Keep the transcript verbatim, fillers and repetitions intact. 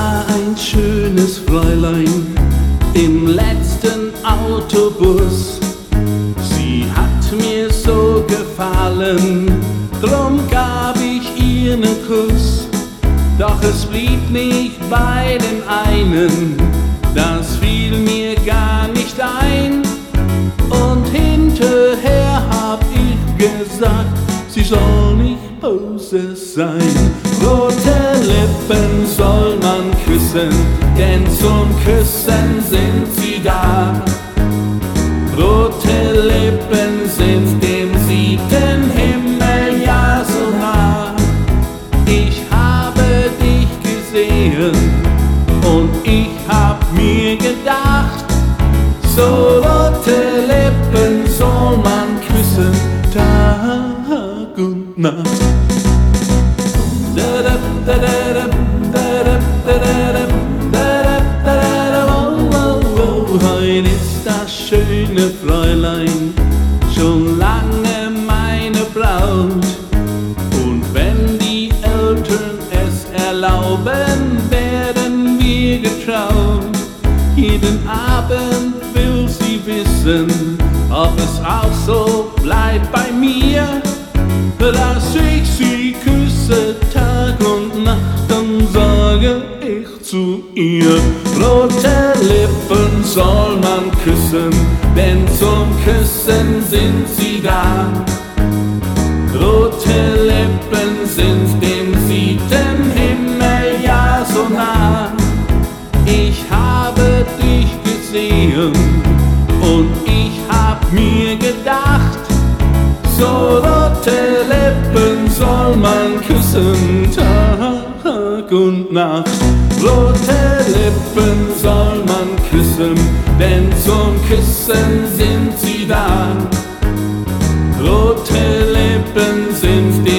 war ein schönes Fräulein im letzten Autobus. Sie hat mir so gefallen, drum gab ich ihr nen Kuss. Doch es blieb nicht bei dem einen, das fiel mir gar nicht ein. Und hinterher hab ich gesagt, sie soll nicht böse sein. Rote Lippen soll man küssen, denn zum Küssen sind sie da. Rote Lippen sind dem siebten Himmel ja so nah. Ich habe dich gesehen und ich hab mir gedacht, so rote Lippen soll man küssen, Tag und Nacht. Heute ist das schöne Fräulein schon lange meine Braut. Und wenn die Eltern es erlauben, werden wir getraut. Jeden Abend will sie wissen, ob es auch so bleibt bei mir, dass ich sie küsse Tag und Nacht, dann sage ich zu ihr, rote Lippen soll man küssen, denn zum Küssen sind sie da. Rote Lippen sind dem siebten Himmel ja so nah. Ich habe dich gesehen und ich hab mir gedacht, so rote Lippen soll man küssen, Tag und Nacht. Rote Lippen soll man küssen, denn zum Küssen sind sie da. Rote Lippen sind die